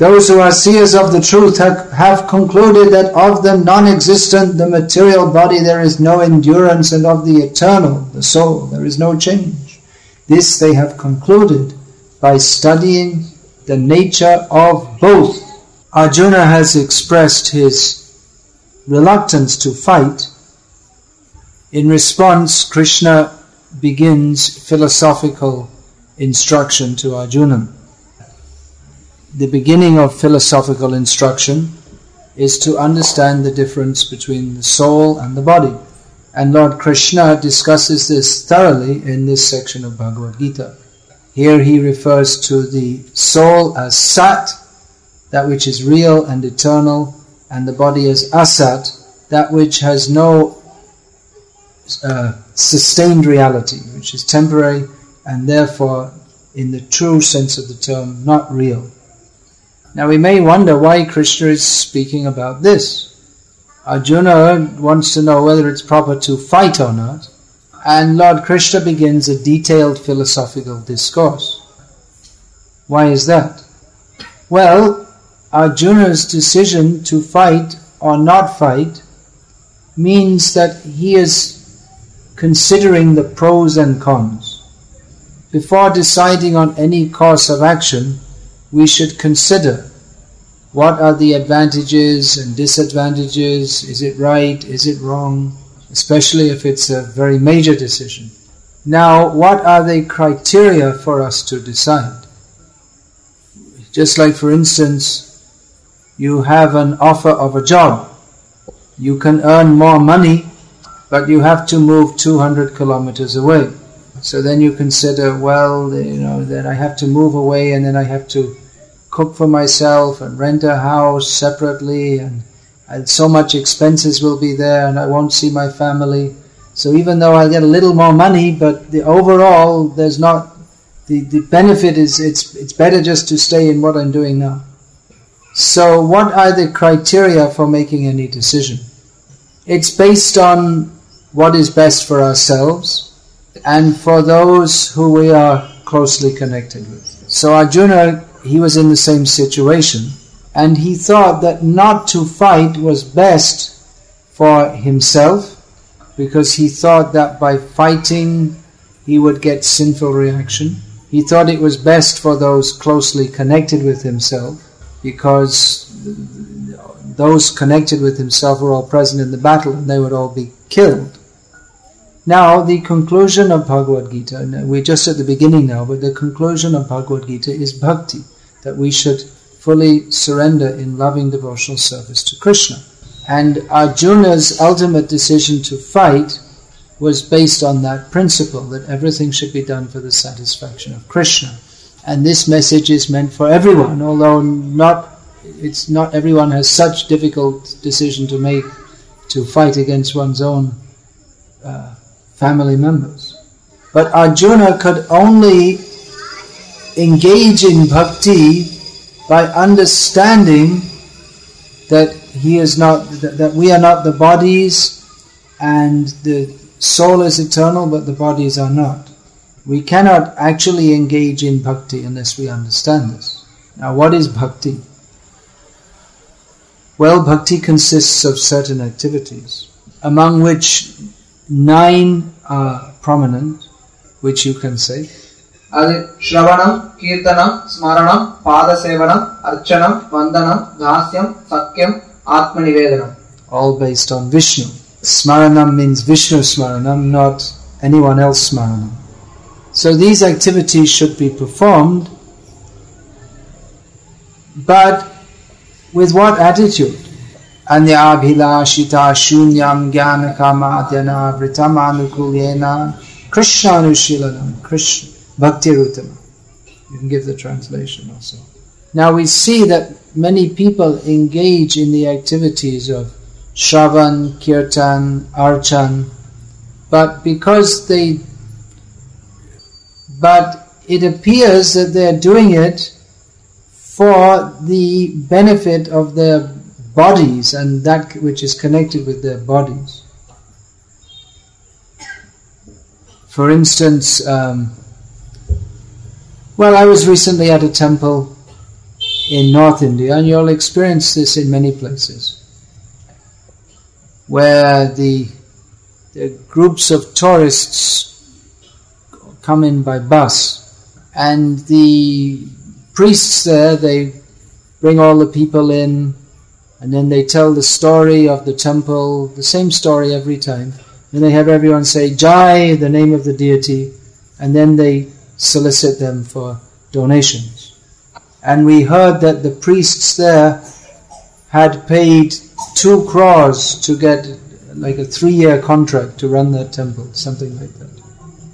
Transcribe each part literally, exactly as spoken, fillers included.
Those who are seers of the truth have, have concluded that of the non-existent, the material body, there is no endurance, and of the eternal, the soul, there is no change. This they have concluded by studying the nature of both. Arjuna has expressed his reluctance to fight. In response, Krishna begins philosophical instruction to Arjuna. The beginning of philosophical instruction is to understand the difference between the soul and the body. And Lord Krishna discusses this thoroughly in this section of Bhagavad Gita. Here he refers to the soul as Sat, that which is real and eternal, and the body as Asat, that which has no uh, sustained reality, which is temporary and therefore, in the true sense of the term, not real. Now we may wonder why Krishna is speaking about this. Arjuna wants to know whether it's proper to fight or not, and Lord Krishna begins a detailed philosophical discourse. Why is that? Well, Arjuna's decision to fight or not fight means that he is considering the pros and cons. Before deciding on any course of action, we should consider what are the advantages and disadvantages, is it right, is it wrong, especially if it's a very major decision. Now, what are the criteria for us to decide? Just like, for instance, you have an offer of a job. You can earn more money, but you have to move two hundred kilometers away. So then you consider, well, you know, that I have to move away, and then I have to cook for myself and rent a house separately, and, and so much expenses will be there, and I won't see my family. So even though I get a little more money, but the overall, there's not, the, the benefit is, it's it's better just to stay in what I'm doing now. So what are the criteria for making any decision? It's based on what is best for ourselves and for those who we are closely connected with. So Arjuna, he was in the same situation, and he thought that not to fight was best for himself, because he thought that by fighting he would get sinful reaction. He thought it was best for those closely connected with himself, because those connected with himself were all present in the battle and they would all be killed. Now, the conclusion of Bhagavad Gita, we're just at the beginning now, but the conclusion of Bhagavad Gita is bhakti, that we should fully surrender in loving devotional service to Krishna. And Arjuna's ultimate decision to fight was based on that principle, that everything should be done for the satisfaction of Krishna. And this message is meant for everyone, although not, it's not everyone has such difficult decision to make to fight against one's own uh, family members. But Arjuna could only engage in bhakti by understanding that he is not, that, that we are not the bodies, and the soul is eternal, but the bodies are not. We cannot actually engage in bhakti unless we understand this. Now, what is bhakti? Well, bhakti consists of certain activities, among which nine are prominent, which you can say. Adi Shravanam, Kirtanam, Smaranam, Padasevanam, Archanam, Vandanam, Dasyam, Sakyam, Atmanivedanam. All based on Vishnu. Smaranam means Vishnu Smaranam, not anyone else Smaranam. So these activities should be performed, but with what attitude? Anyabhilashita shunyam jnana kamadhyana vritam anukulyena Krishna anushilanam Krishna bhakti rutama. You can give the translation also. Now we see that many people engage in the activities of Shravan, Kirtan, Archan, but because they, but it appears that they are doing it for the benefit of their bodies and that which is connected with their bodies. For instance, um, well, I was recently at a temple in North India, and you'll experience this in many places, where the, the groups of tourists come in by bus, and the priests there, they bring all the people in, and then they tell the story of the temple, the same story every time. Then they have everyone say Jai, the name of the deity, and then they solicit them for donations. And we heard that the priests there had paid two crores to get like a three-year contract to run that temple, something like that.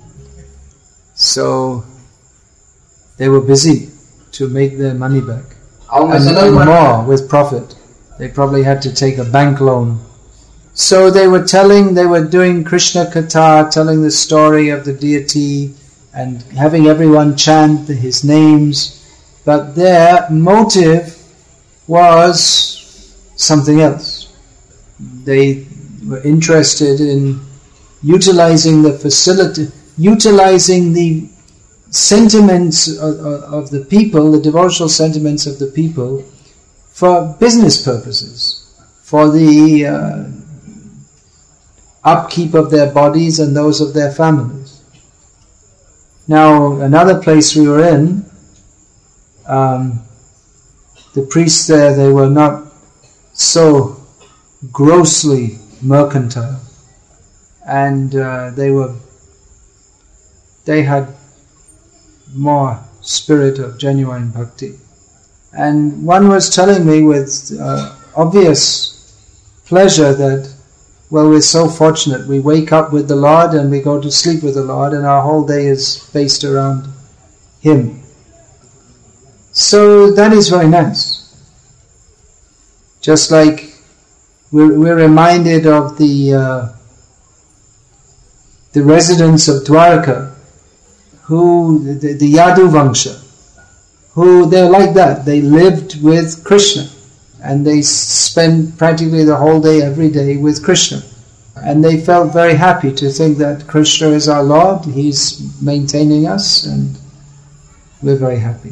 So they were busy to make their money back. And, and more with profit. They probably had to take a bank loan. So they were telling, they were doing Krishna Katha, telling the story of the deity and having everyone chant his names. But their motive was something else. They were interested in utilizing the facility, utilizing the sentiments of, of the people, the devotional sentiments of the people, for business purposes, for the uh, upkeep of their bodies and those of their families. Now, another place we were in, um, the priests there, they were not so grossly mercantile, and uh, they were, they had more spirit of genuine bhakti. And one was telling me with uh, obvious pleasure that, well, we're so fortunate. We wake up with the Lord and we go to sleep with the Lord, and our whole day is based around Him. So that is very nice. Just like we're, we're reminded of the uh, the residents of Dwarka, who the, the Yadu Vangsha, who they're like that. They lived with Krishna, and they spent practically the whole day, every day with Krishna. And they felt very happy to think that Krishna is our Lord, He's maintaining us, and we're very happy.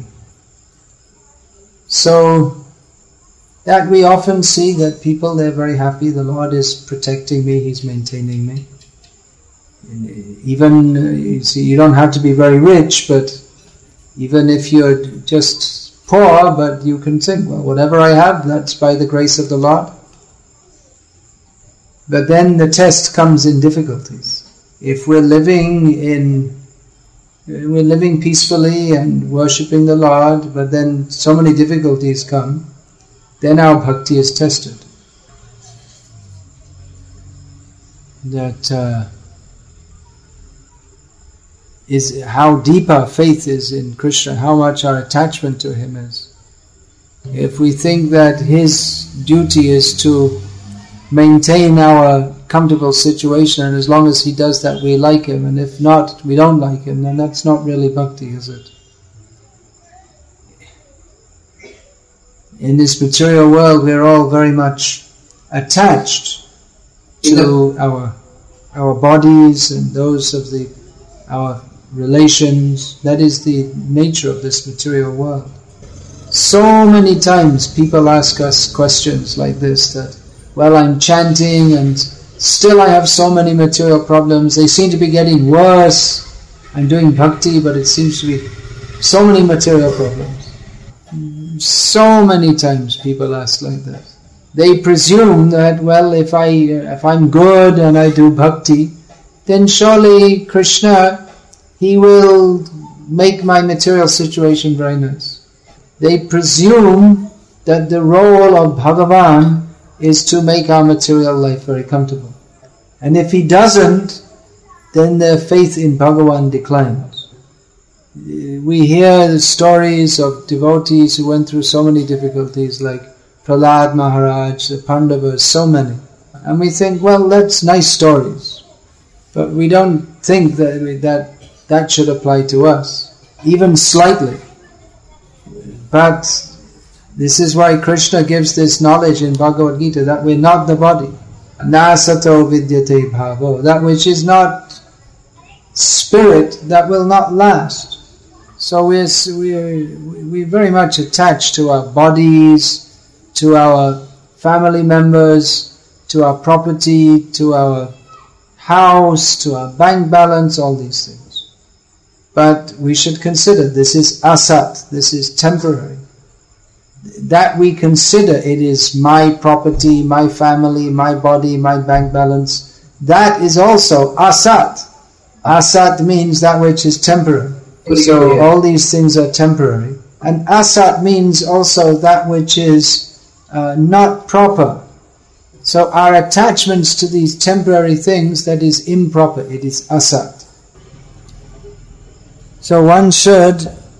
So that we often see that people, they're very happy, the Lord is protecting me, He's maintaining me. Even, uh, you see, you don't have to be very rich, but even if you're just poor, but you can think, well, whatever I have, that's by the grace of the Lord. But then the test comes in difficulties. If we're living in, we're living peacefully and worshipping the Lord, but then so many difficulties come, then our bhakti is tested. That uh, is how deep our faith is in Krishna, how much our attachment to Him is. If we think that His duty is to maintain our comfortable situation, and as long as He does that we like Him, and if not, we don't like Him, then that's not really bhakti, is it? In this material world, we're all very much attached to our our bodies and those of the our relations. That is the nature of this material world. So many times people ask us questions like this, that, well, I'm chanting and still I have so many material problems. They seem to be getting worse. I'm doing bhakti, but it seems to be so many material problems. So many times people ask like that. They presume that, well, if I if I'm good and I do bhakti, then surely Krishna, He will make my material situation very nice. They presume that the role of Bhagavan is to make our material life very comfortable. And if He doesn't, then their faith in Bhagavan declines. We hear the stories of devotees who went through so many difficulties, like Prahlad Maharaj, the Pandavas, so many. And we think, well, that's nice stories. But we don't think that that, that should apply to us, even slightly. But this is why Krishna gives this knowledge in Bhagavad Gita, that we're not the body. Na sato vidyate bhavo. That which is not spirit, that will not last. So we're, we're, we're very much attached to our bodies, to our family members, to our property, to our house, to our bank balance, all these things. But we should consider this is asat, this is temporary. That we consider it is my property, my family, my body, my bank balance, that is also asat. Asat means that which is temporary. So all these things are temporary. And asat means also that which is uh, not proper. So our attachments to these temporary things, that is improper, it is asat. So one should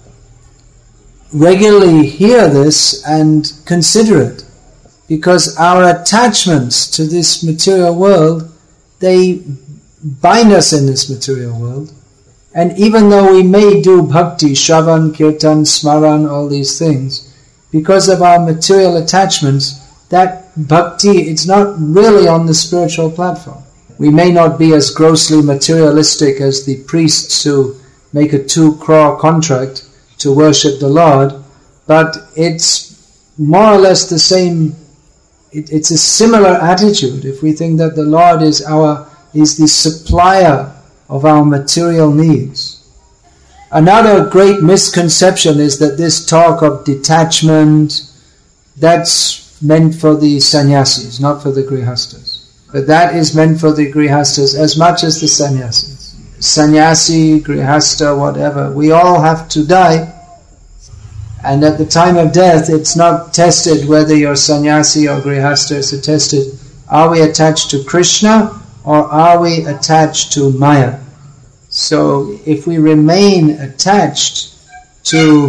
regularly hear this and consider it, because our attachments to this material world, they bind us in this material world. And even though we may do bhakti, shravan, kirtan, smaran, all these things, because of our material attachments, that bhakti, it's not really on the spiritual platform. We may not be as grossly materialistic as the priests who make a two crore contract to worship the Lord, but it's more or less the same, it, it's a similar attitude if we think that the Lord is our is the supplier of our material needs. Another great misconception is that this talk of detachment, that's meant for the sannyasis, not for the grihastas. But that is meant for the grihastas as much as the sannyasis. Sannyasi, grihasta, whatever, we all have to die. And at the time of death, it's not tested whether you're sannyasi or grihasta, it's tested, are we attached to Krishna or are we attached to Maya? So if we remain attached to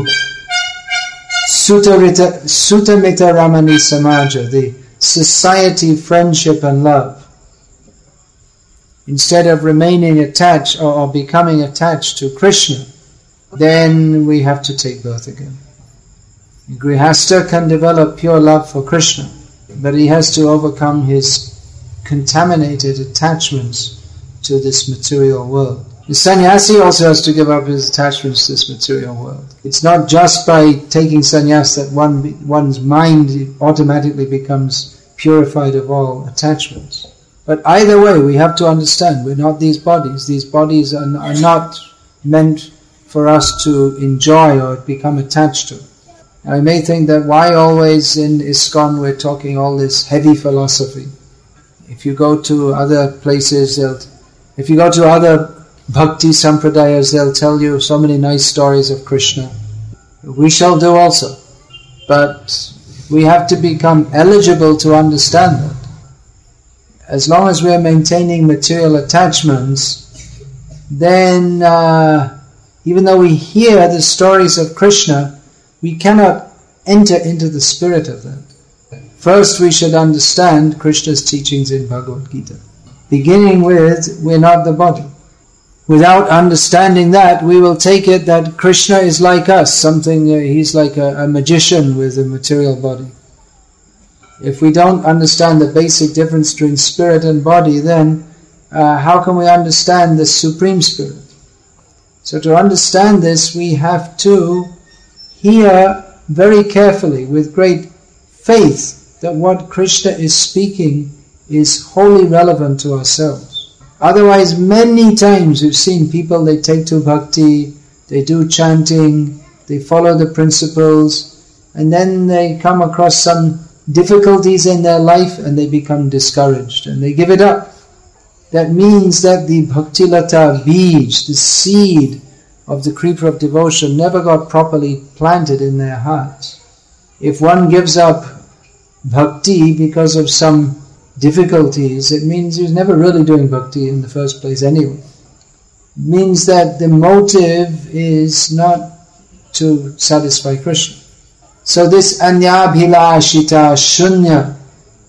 Sutamita, Sutamita Ramani Samaja, the society, friendship and love, instead of remaining attached or, or becoming attached to Krishna, then we have to take birth again. Grihasta can develop pure love for Krishna, but he has to overcome his contaminated attachments to this material world. The sannyasi also has to give up his attachments to this material world. It's not just by taking sannyas that one one's mind automatically becomes purified of all attachments. But either way, we have to understand, we're not these bodies. These bodies are, are not meant for us to enjoy or become attached to. Now, you may think that why always in ISKCON we're talking all this heavy philosophy. If you go to other places, they'll, if you go to other bhakti sampradayas, they'll tell you so many nice stories of Krishna. We shall do also. But we have to become eligible to understand that. As long as we are maintaining material attachments, then uh, even though we hear the stories of Krishna, we cannot enter into the spirit of that. First, we should understand Krishna's teachings in Bhagavad Gita. Beginning with, we're not the body. Without understanding that, we will take it that Krishna is like us, something, uh, he's like a, a magician with a material body. If we don't understand the basic difference between spirit and body, then uh, how can we understand the Supreme Spirit? So to understand this, we have to hear very carefully, with great faith, that what Krishna is speaking is wholly relevant to ourselves. Otherwise, many times we've seen people, they take to bhakti, they do chanting, they follow the principles, and then they come across some difficulties in their life and they become discouraged and they give it up. That means that the bhaktilata bij, the seed of the creeper of devotion, never got properly planted in their hearts. If one gives up bhakti because of some difficulties, it means he's never really doing bhakti in the first place anyway. It means that the motive is not to satisfy Krishna. So this anyabhilashita shunya,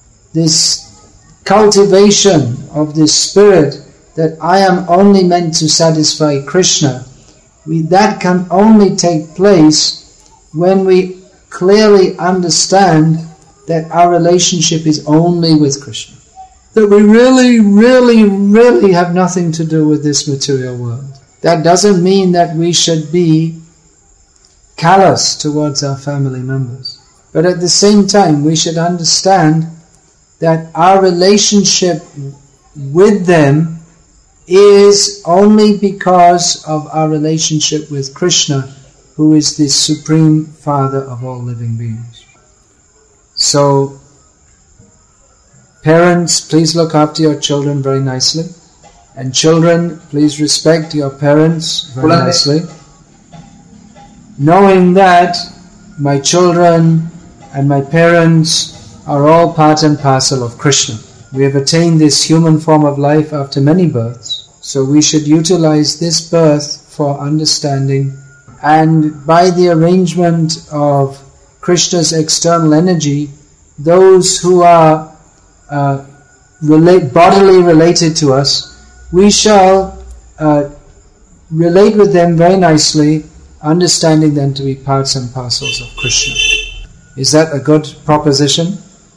this cultivation of this spirit that I am only meant to satisfy Krishna, we, that can only take place when we clearly understand that our relationship is only with Krishna. That we really, really, really have nothing to do with this material world. That doesn't mean that we should be callous towards our family members. But at the same time, we should understand that our relationship with them is only because of our relationship with Krishna, who is the Supreme Father of all living beings. So, parents, please look after your children very nicely. And children, please respect your parents very nicely. Knowing that my children and my parents are all part and parcel of Krishna. We have attained this human form of life after many births. So we should utilize this birth for understanding. And by the arrangement of Krishna's external energy, those who are uh, relate, bodily related to us, we shall uh, relate with them very nicely, understanding them to be parts and parcels of Krishna. Is that a good proposition?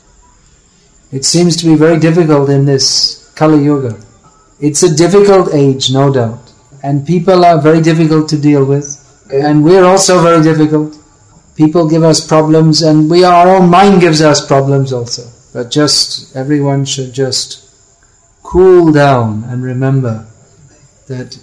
It seems to be very difficult in this Kali Yuga. It's a difficult age, no doubt. And people are very difficult to deal with. And we're also very difficult. People give us problems, and we, our own mind gives us problems also. But just, everyone should just cool down and remember that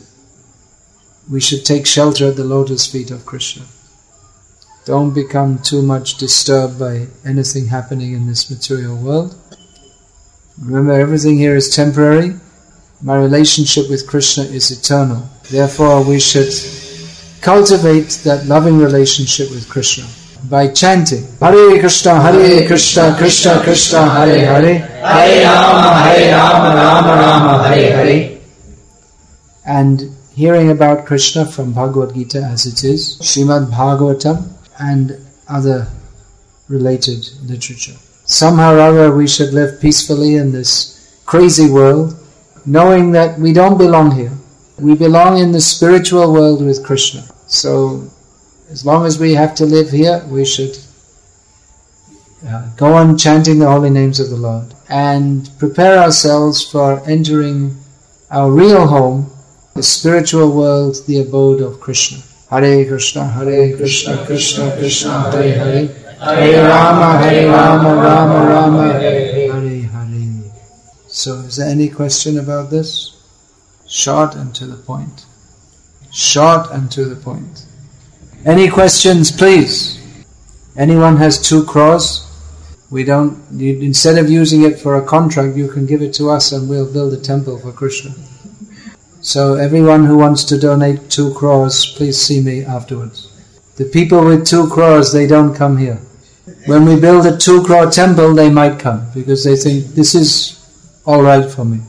we should take shelter at the lotus feet of Krishna. Don't become too much disturbed by anything happening in this material world. Remember, everything here is temporary. My relationship with Krishna is eternal. Therefore, we should cultivate that loving relationship with Krishna by chanting Hare Krishna, Hare Krishna, Krishna Krishna, Hare Hare, Hare Rama, Hare Rama, Rama Rama, Hare Hare, and hearing about Krishna from Bhagavad Gita as it is, Srimad Bhagavatam, and other related literature. Somehow or other we should live peacefully in this crazy world, knowing that we don't belong here. We belong in the spiritual world with Krishna. So, as long as we have to live here, we should uh, go on chanting the holy names of the Lord and prepare ourselves for entering our real home, the spiritual world, the abode of Krishna. Hare Krishna, Hare Krishna, Krishna Krishna, Hare Hare, Hare Rama, Hare Rama, Rama Rama, Hare Hare. So, is there any question about this? Short and to the point. Short and to the point. Any questions, please? Anyone has two crores? We don't. You, instead of using it for a contract, you can give it to us, and we'll build a temple for Krishna. So everyone who wants to donate two crores, please see me afterwards. The people with two crores, they don't come here. When we build a two crore temple, they might come because they think this is all right for me.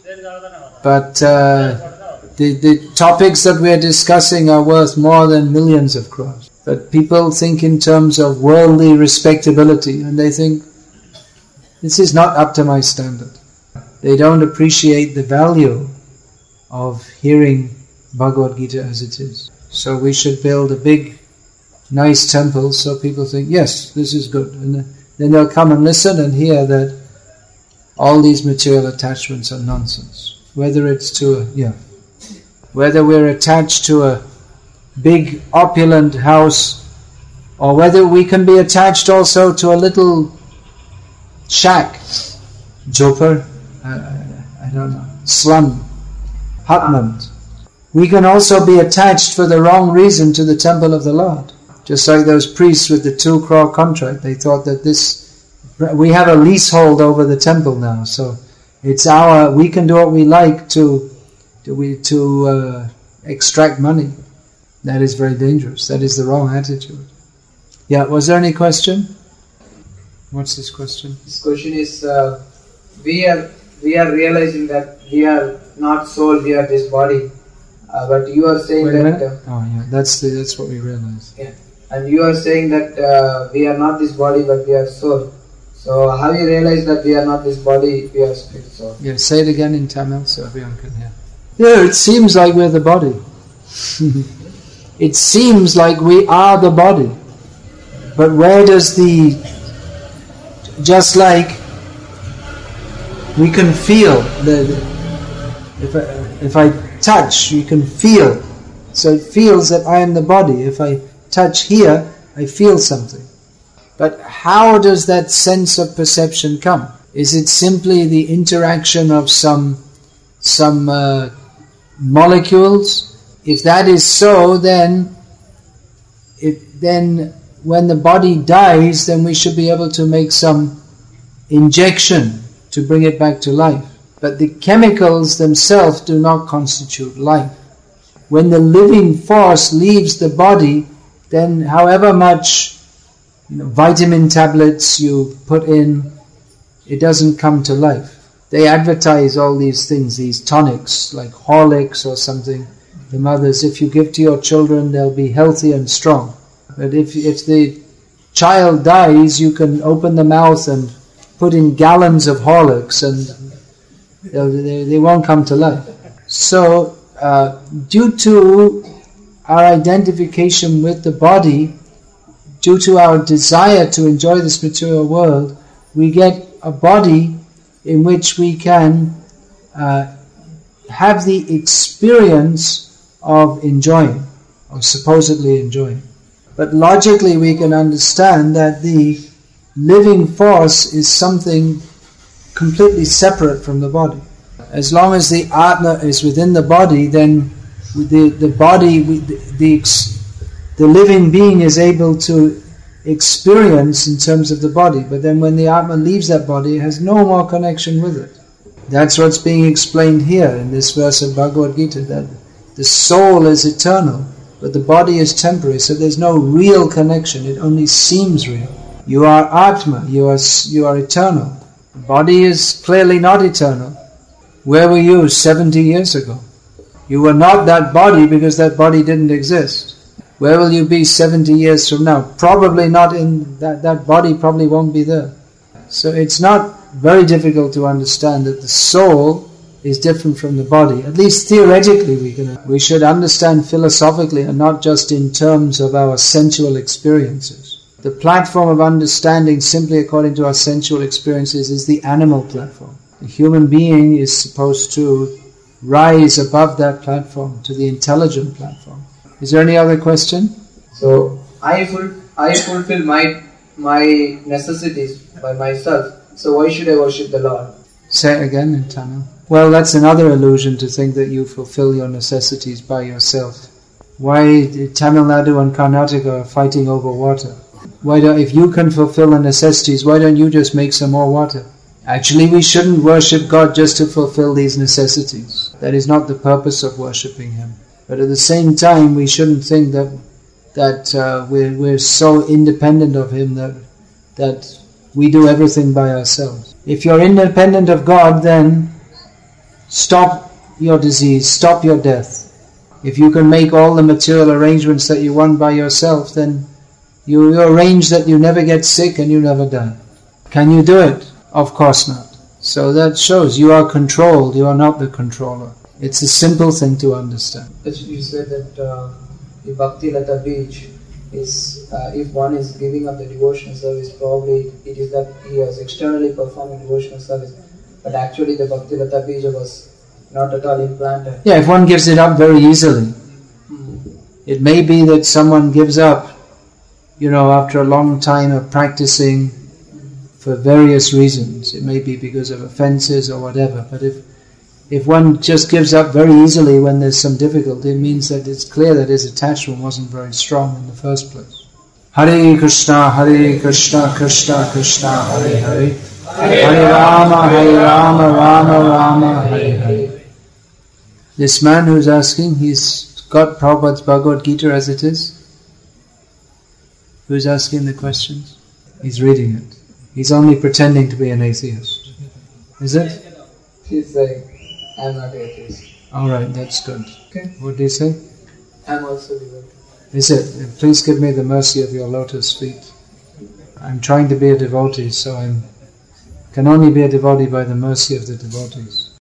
But uh, the, the topics that we are discussing are worth more than millions of crores. But people think in terms of worldly respectability, and they think, this is not up to my standard. They don't appreciate the value of hearing Bhagavad Gita as it is. So we should build a big, nice temple so people think, yes, this is good. And then they'll come and listen and hear that all these material attachments are nonsense. Whether it's to a, yeah, whether we're attached to a big opulent house, or whether we can be attached also to a little shack, jhopar, uh, I don't know, slum, hutment. We can also be attached for the wrong reason to the temple of the Lord. Just like those priests with the two crore contract, they thought that this, we have a leasehold over the temple now, so it's our, we can do what we like to to, we, to uh, extract money. That is very dangerous. That is the wrong attitude. Yeah, was there any question? What's this question? This question is, uh, we are we are realizing that we are not soul, we are this body. Uh, but you are saying Wait a that... minute. Uh, oh yeah, that's the, that's what we realize. Yeah. And you are saying that uh, we are not this body, but we are soul. So how you realize that we are not this body, we are spirit soul? Yeah, say it again in Tamil so everyone can hear. Yeah, it seems like we're the body. It seems like we are the body. But where does the... Just like we can feel, the, the if, I, if I touch, you can feel. So it feels that I am the body. If I touch here, I feel something. But how does that sense of perception come? Is it simply the interaction of some some uh, molecules? If that is so, then it, then when the body dies, then we should be able to make some injection to bring it back to life. But the chemicals themselves do not constitute life. When the living force leaves the body, then however much you know, vitamin tablets you put in, it doesn't come to life. They advertise all these things, these tonics, like Horlicks or something. The mothers, if you give to your children, they'll be healthy and strong. But if if the child dies, you can open the mouth and put in gallons of Horlicks and they, they won't come to life. So, uh, due to our identification with the body, due to our desire to enjoy this material world, we get a body in which we can uh, have the experience of enjoying, or supposedly enjoying. But logically we can understand that the living force is something completely separate from the body. As long as the Atma is within the body, then the, the body, the, the, the living being is able to experience in terms of the body. But then when the Atma leaves that body, it has no more connection with it. That's what's being explained here in this verse of Bhagavad Gita, that the soul is eternal, but the body is temporary, so there's no real connection, it only seems real. You are Atma, you are, you are eternal. The body is clearly not eternal. Where were you seventy years ago? You were not that body because that body didn't exist. Where will you be seventy years from now? Probably not in that, that body probably won't be there. So it's not very difficult to understand that the soul is different from the body. At least theoretically we can. We should understand philosophically and not just in terms of our sensual experiences. The platform of understanding simply according to our sensual experiences is the animal platform. The human being is supposed to rise above that platform to the intelligent platform. Is there any other question? So I ful- I fulfill my my necessities by myself. So why should I worship the Lord? Say it again in Tamil. Well, that's another illusion to think that you fulfill your necessities by yourself. Why Tamil Nadu and Karnataka are fighting over water? Why don't, if you can fulfill the necessities, why don't you just make some more water? Actually, we shouldn't worship God just to fulfill these necessities. That is not the purpose of worshipping Him. But at the same time, we shouldn't think that that uh, we're we're so independent of Him that that we do everything by ourselves. If you're independent of God, then stop your disease, stop your death. If you can make all the material arrangements that you want by yourself, then you, you arrange that you never get sick and you never die. Can you do it? Of course not. So that shows you are controlled, you are not the controller. It's a simple thing to understand. You said that uh, the Bhakti Lata Beach is, uh, if one is giving up the devotional service, probably it is that he has externally performed devotional service, but actually the Bhakti Lata Bija was not at all implanted. Yeah, if one gives it up very easily. Mm-hmm. It may be that someone gives up, you know, after a long time of practicing for various reasons. It may be because of offenses or whatever, but if if one just gives up very easily when there's some difficulty, it means that it's clear that his attachment wasn't very strong in the first place. Hare Krishna, Hare Krishna, Krishna Krishna, Hare Hare, Hare Rama, Hare Rama, Rama Rama, Hare Hare. This man who's asking, he's got Prabhupada's Bhagavad Gita as it is. Who's asking the questions? He's reading it. He's only pretending to be an atheist. Is it? He's saying, I'm not atheist. Alright, that's good. Okay. What do you say? I'm also devotee. Is it? Please give me the mercy of your lotus feet. I'm trying to be a devotee, so I can only be a devotee by the mercy of the devotees.